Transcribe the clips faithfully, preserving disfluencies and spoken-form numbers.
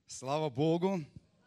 Слава Богу!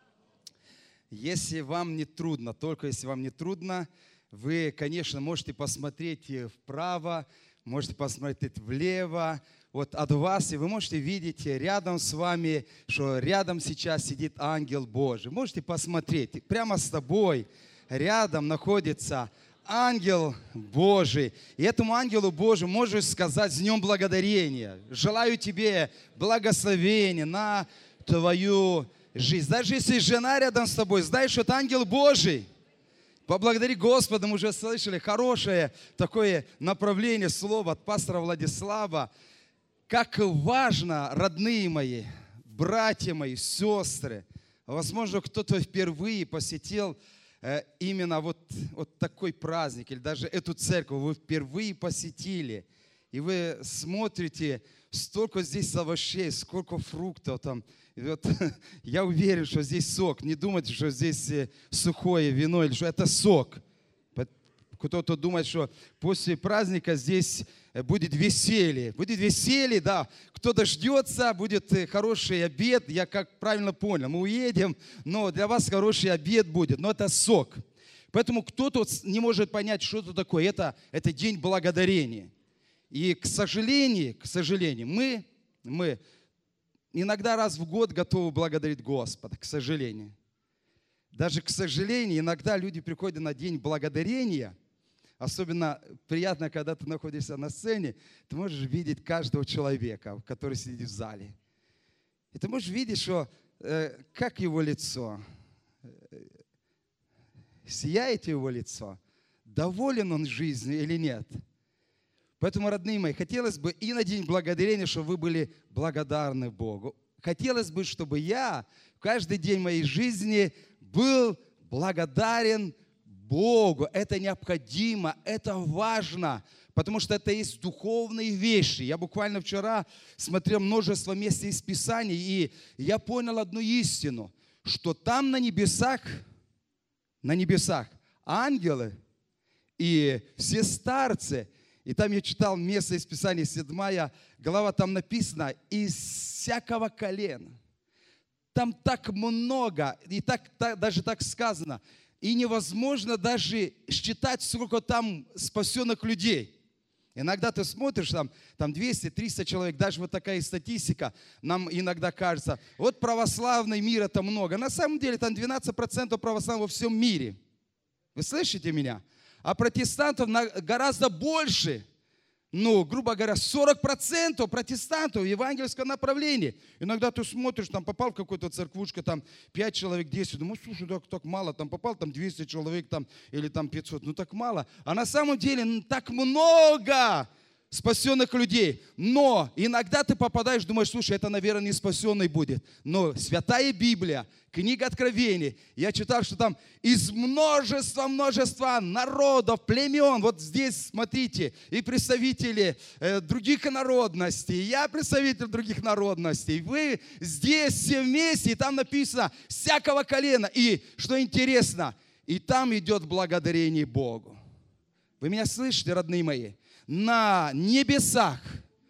Если вам не трудно, только если вам не трудно, вы, конечно, можете посмотреть вправо, можете посмотреть влево, вот от вас, и вы можете видеть рядом с вами, что рядом сейчас сидит ангел Божий. Можете посмотреть, прямо с тобой рядом находится ангел Божий. И этому ангелу Божию можешь сказать с днем благодарения. Желаю тебе благословения на твою жизнь. Даже если жена рядом с тобой, знаешь, что это ангел Божий. Поблагодари Господа, мы уже слышали хорошее такое направление слова от пастора Владислава. Как важно, родные мои, братья мои, сестры, возможно, кто-то впервые посетил э, именно вот, вот такой праздник, или даже эту церковь вы впервые посетили, и вы смотрите, столько здесь овощей, сколько фруктов там. И вот, я уверен, что здесь сок. Не думайте, что здесь сухое вино, или что это сок. Кто-то думает, что после праздника здесь будет веселье. Будет веселье, да. Кто дождется, будет хороший обед. Я как правильно понял, мы уедем, но для вас хороший обед будет. Но это сок. Поэтому кто-то не может понять, что это такое. Это, это день благодарения. И, к сожалению, к сожалению, мы, мы иногда раз в год готовы благодарить Господа, к сожалению. Даже, к сожалению, иногда люди приходят на день благодарения. Особенно приятно, когда ты находишься на сцене, ты можешь видеть каждого человека, который сидит в зале. И ты можешь видеть, что, э, как его лицо, сияет его лицо, доволен он жизнью или нет. Поэтому, родные мои, хотелось бы и на день благодарения, чтобы вы были благодарны Богу. Хотелось бы, чтобы я каждый день моей жизни был благодарен Богу. Это необходимо, это важно, потому что это есть духовные вещи. Я буквально вчера смотрел множество мест из Писаний, и я понял одну истину, что там на небесах, на небесах ангелы и все старцы. И там я читал место из Писания, седьмая глава, там написано, из всякого колена. Там так много, и так, так, даже так сказано, и невозможно даже считать, сколько там спасенных людей. Иногда ты смотришь, там, там двести-триста человек, даже вот такая статистика, нам иногда кажется, вот православный мир это много. На самом деле там двенадцать процентов православных во всем мире. Вы слышите меня? А протестантов гораздо больше. Ну, грубо говоря, сорок процентов протестантов в евангельском направлении. Иногда ты смотришь, там попал в какую-то церквушку, там пять человек, десять. Думаешь, слушай, так, так мало, там попал там двести человек, там, или там пятьсот. Ну так мало. А на самом деле ну, так много спасенных людей. Но иногда ты попадаешь, думаешь, слушай, это, наверное, не спасенный будет. Но Святая Библия, книга Откровений, я читал, что там из множества-множества народов, племен, вот здесь, смотрите, и представители э, других народностей, я представитель других народностей, вы здесь все вместе, и там написано всякого колена. И, что интересно, и там идет благодарение Богу. Вы меня слышите, родные мои? На небесах,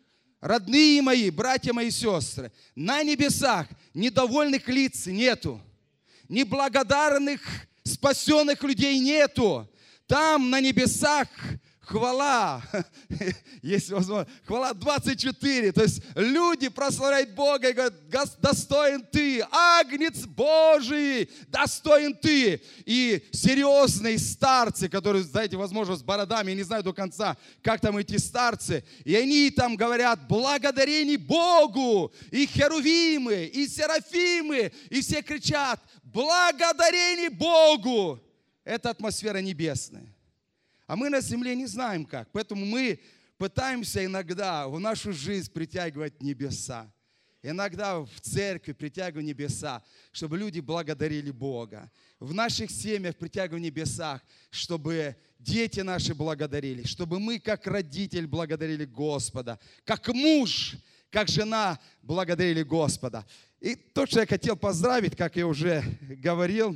родные мои, братья мои, сестры, на небесах недовольных лиц нету, неблагодарных, спасенных людей нету. Там на небесах хвала, если возможно, хвала двадцать четыре, то есть люди прославляют Бога и говорят, достоин ты, Агнец Божий, достоин ты. И серьезные старцы, которые, знаете, возможно, с бородами, я не знаю до конца, как там эти старцы, и они там говорят, благодарение Богу, и херувимы, и серафимы, и все кричат, благодарение Богу. Это атмосфера небесная. А мы на земле не знаем как. Поэтому мы пытаемся иногда в нашу жизнь притягивать небеса. Иногда в церкви притягиваем небеса, чтобы люди благодарили Бога. В наших семьях притягиваем небесах, чтобы дети наши благодарили. Чтобы мы, как родитель, благодарили Господа. Как муж, как жена благодарили Господа. И то, что я хотел поздравить, как я уже говорил,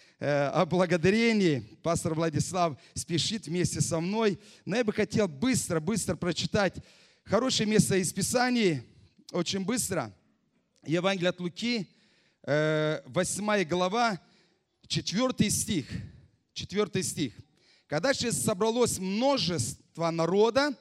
о благодарении. Пастор Владислав спешит вместе со мной. Но я бы хотел быстро-быстро прочитать хорошее место из Писания, очень быстро. Евангелие от Луки, восьмая глава, четвёртый стих. четвёртый стих. Когда же собралось множество народа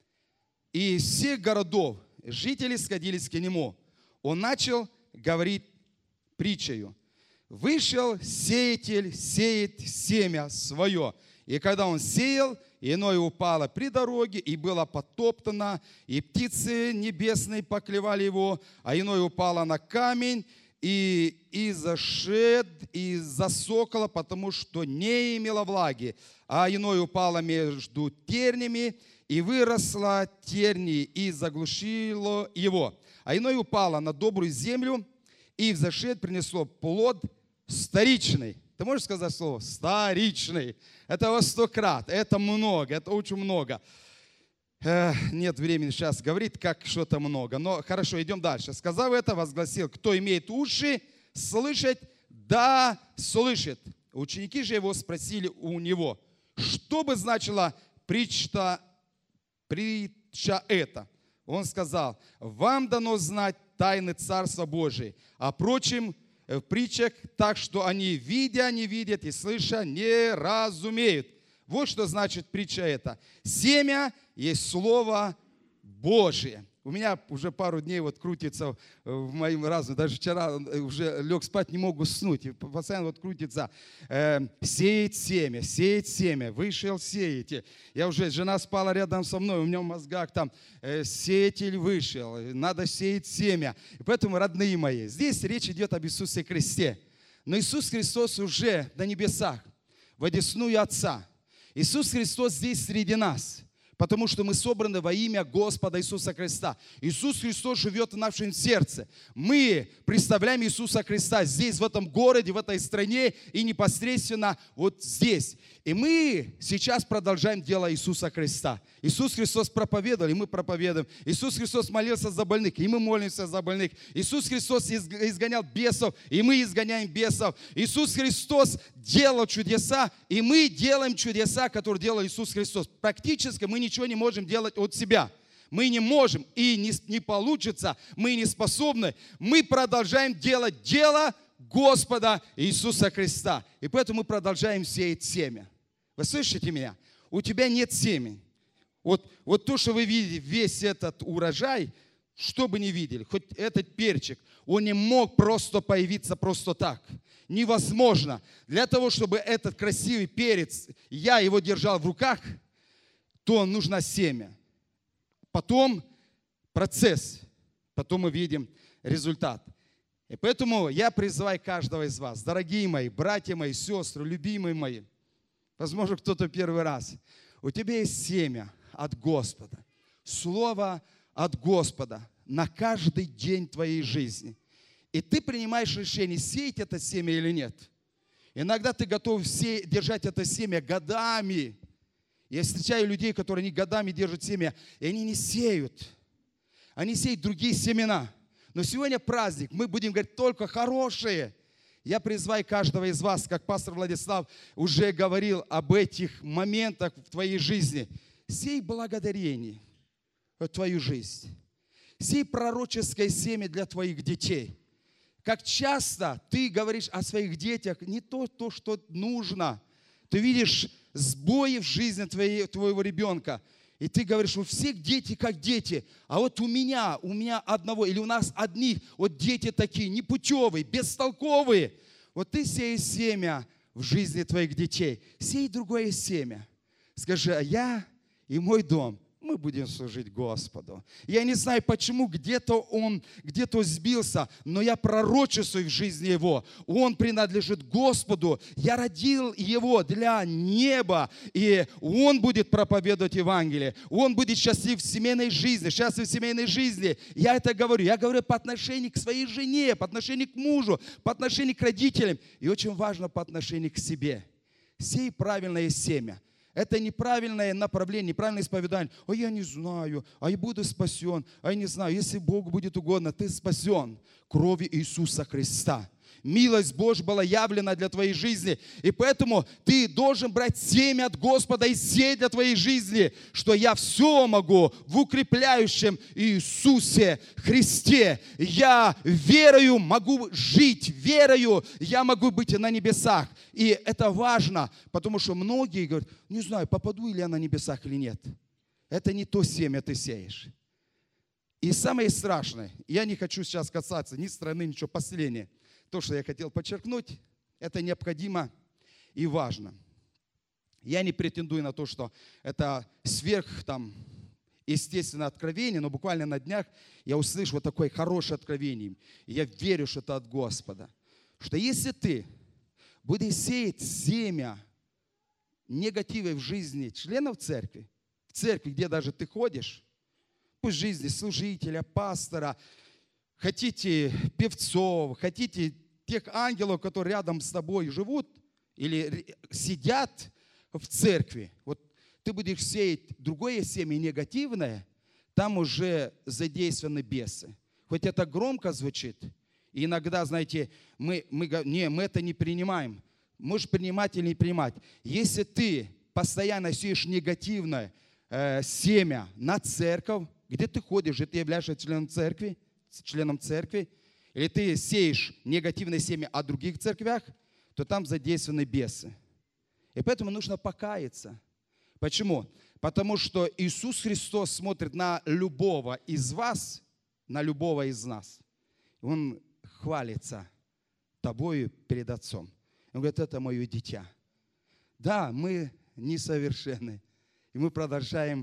и из всех городов, жители сходились к нему, он начал говорить притчею. Вышел сеятель, сеет семя свое. И когда он сеял, иное упало при дороге, и было потоптано, и птицы небесные поклевали его, а иное упало на камень, и изошед, и засокало, потому что не имело влаги. А иное упало между тернями, и выросло терни, и заглушило его. А иное упало на добрую землю, и взошед принесло плод вторичный. Ты можешь сказать слово «вторичный»? Это во сто крат, это много, это очень много. Э, нет времени сейчас говорить, как что-то много. Но хорошо, идем дальше. Сказав это, возгласил: кто имеет уши слышать, да слышит. Ученики же его спросили у него, что бы значила притча, притча эта. Он сказал: вам дано знать тайны Царства Божия, а прочим в притчах так, что они, видя, не видят, и слыша, не разумеют. Вот что значит притча эта. Семя есть Слово Божие. У меня уже пару дней вот крутится в моем разуме, даже вчера уже лег спать, не мог уснуть, и постоянно вот крутится. Э, сеять семя, сеять семя, вышел сеять. Я уже, жена спала рядом со мной, у меня в мозгах там э, сеятель вышел, надо сеять семя. И поэтому, родные мои, здесь речь идет об Иисусе Христе. Но Иисус Христос уже на небесах, в одесную Отца. Иисус Христос здесь среди нас. Потому что мы собраны во имя Господа Иисуса Христа. Иисус Христос живет в нашем сердце. Мы представляем Иисуса Христа здесь, в этом городе, в этой стране и непосредственно вот здесь. И мы сейчас продолжаем дело Иисуса Христа. Иисус Христос проповедовал, и мы проповедуем. Иисус Христос молился за больных, и мы молимся за больных. Иисус Христос изгонял бесов, и мы изгоняем бесов. Иисус Христос делал чудеса, и мы делаем чудеса, которые делал Иисус Христос. Практически мы ничего не можем делать от себя. Мы не можем, и не, не получится, мы не способны. Мы продолжаем делать дело Господа Иисуса Христа. И поэтому мы продолжаем сеять семя. Вы слышите меня? У тебя нет семени. Вот, вот то, что вы видите, весь этот урожай, что бы ни видели, хоть этот перчик, он не мог просто появиться просто так. Невозможно. Для того, чтобы этот красивый перец, я его держал в руках, то нужно семя. Потом процесс, потом мы видим результат. И поэтому я призываю каждого из вас, дорогие мои, братья мои, сестры, любимые мои, возможно, кто-то первый раз, у тебя есть семя от Господа, слово от Господа на каждый день твоей жизни. И ты принимаешь решение, сеять это семя или нет. Иногда ты готов се- держать это семя годами. Я встречаю людей, которые не годами держат семя, и они не сеют. Они сеют другие семена. Но сегодня праздник, мы будем говорить только хорошие. Я призываю каждого из вас, как пастор Владислав уже говорил об этих моментах в твоей жизни. Сей благодарение в твою жизнь. Сей пророческое семя для твоих детей. Как часто ты говоришь о своих детях не то, то что нужно. Ты видишь сбои в жизни твоей, твоего ребенка. И ты говоришь, у всех дети как дети, а вот у меня, у меня одного, или у нас одних, вот дети такие, непутевые, бестолковые. Вот ты сеешь семя в жизни твоих детей, сей другое семя. Скажи, а я и мой дом, мы будем служить Господу. Я не знаю, почему где-то он, где-то сбился, но я пророчествую в жизни его. Он принадлежит Господу. Я родил его для неба, и он будет проповедовать Евангелие. Он будет счастлив в семейной жизни, счастлив в семейной жизни. Я это говорю. Я говорю по отношению к своей жене, по отношению к мужу, по отношению к родителям. И очень важно по отношению к себе. Сей правильное семя. Это неправильное направление, неправильное исповедание. А я не знаю, а я буду спасен, а я не знаю. Если Богу будет угодно, ты спасен кровью Иисуса Христа. Милость Божья была явлена для твоей жизни. И поэтому ты должен брать семя от Господа и сеять для твоей жизни, что я все могу в укрепляющем Иисусе Христе. Я верою могу жить, верою я могу быть на небесах. И это важно, потому что многие говорят, не знаю, попаду ли я на небесах или нет. Это не то семя ты сеешь. И самое страшное, я не хочу сейчас касаться ни страны, ничего, последнее. То, что я хотел подчеркнуть, это необходимо и важно. Я не претендую на то, что это сверх, там, естественное откровение, но буквально на днях я услышал вот такое хорошее откровение. И я верю, что это от Господа. Что если ты будешь сеять семя негатива в жизни членов церкви, в церкви, где даже ты ходишь, пусть в жизни служителя, пастора, хотите певцов, хотите тех ангелов, которые рядом с тобой живут или сидят в церкви. Вот ты будешь сеять другое семя негативное, там уже задействованы бесы. Хоть это громко звучит, и иногда, знаете, мы, мы, не, мы это не принимаем. Можешь принимать или не принимать. Если ты постоянно сеешь негативное э, семя на церковь, где ты ходишь, и ты являешься членом церкви, членом церкви, или ты сеешь негативное семя о других церквях, то там задействованы бесы. И поэтому нужно покаяться. Почему? Потому что Иисус Христос смотрит на любого из вас, на любого из нас. Он хвалится тобою перед Отцом. Он говорит, это мое дитя. Да, мы несовершенны, и мы продолжаем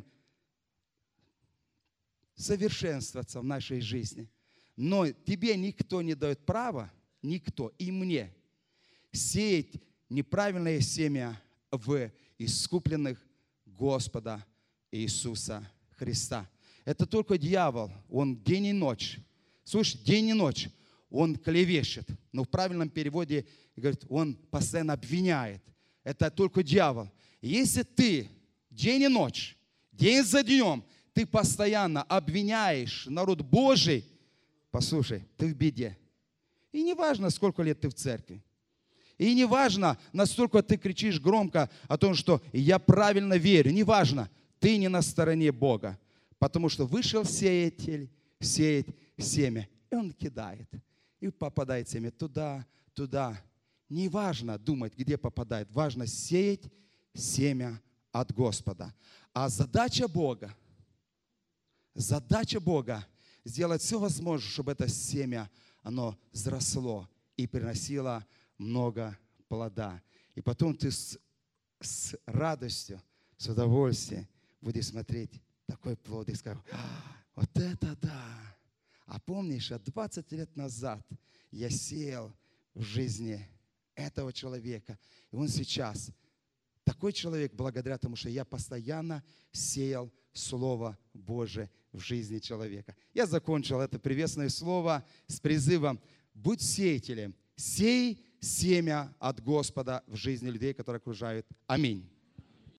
совершенствоваться в нашей жизни. Но тебе никто не дает права, никто, и мне, сеять неправильное семя в искупленных Господа Иисуса Христа. Это только дьявол, он день и ночь. Слушай, день и ночь он клевещет. Но в правильном переводе говорит, он постоянно обвиняет. Это только дьявол. Если ты день и ночь, день за днем, ты постоянно обвиняешь народ Божий, послушай, ты в беде. И не важно, сколько лет ты в церкви. И не важно, насколько ты кричишь громко о том, что я правильно верю. Не важно, ты не на стороне Бога. Потому что вышел сеятель, сеять семя. И он кидает. И попадает семя туда, туда. Не важно думать, где попадает. Важно сеять семя от Господа. А задача Бога, задача Бога сделать все возможное, чтобы это семя, оно взросло и приносило много плода. И потом ты с, с радостью, с удовольствием будешь смотреть такой плод и скажешь, вот это да. А помнишь, двадцать лет назад я сеял в жизни этого человека. И он сейчас такой человек благодаря тому, что я постоянно сеял Слово Божие в жизни человека. Я закончил это приветственное слово с призывом «Будь сеятелем, сей семя от Господа в жизни людей, которые окружают». Аминь.